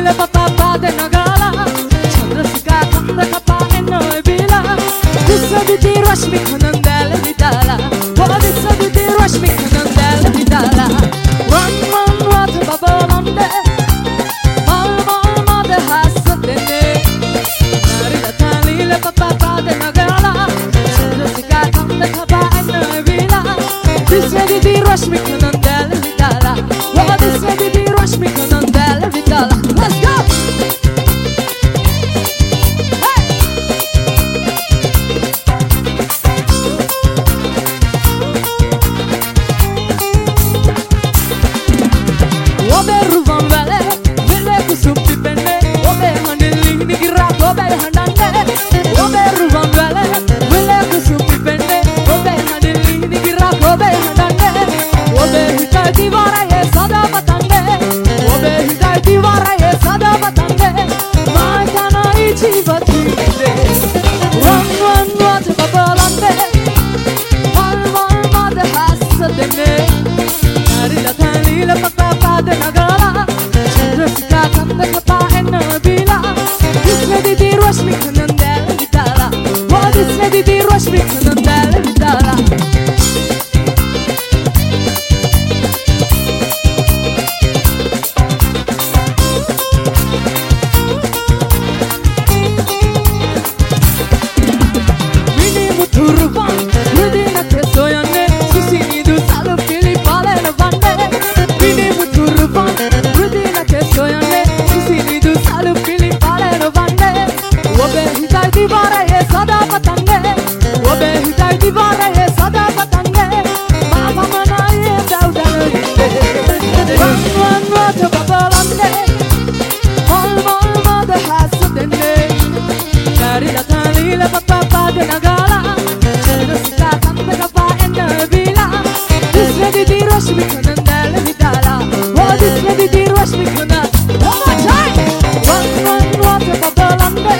lila papa de nagala chandrasika kanda kapa enno bila visabiti rashmi khanandal vidala visabiti rashmi khanandal vidala run what babalande mal mad hasatene narila talila papa de nagala chandrasika kanda kapa enno bila visabiti rashmi khanandal vidala visabiti rashmi khanandal vidala. Let's go. Papa de nagala chandrasika kanda kapa enno bila visabiti rashmi khanandal vidala visabiti rashmi khanandal. One more time. One babalande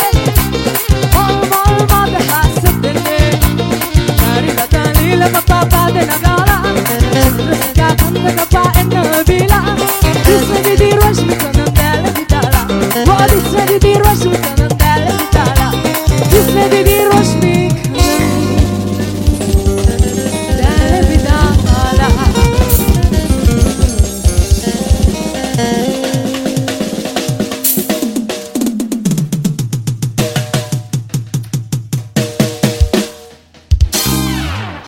mal mad hasatene narila talila papa de nagala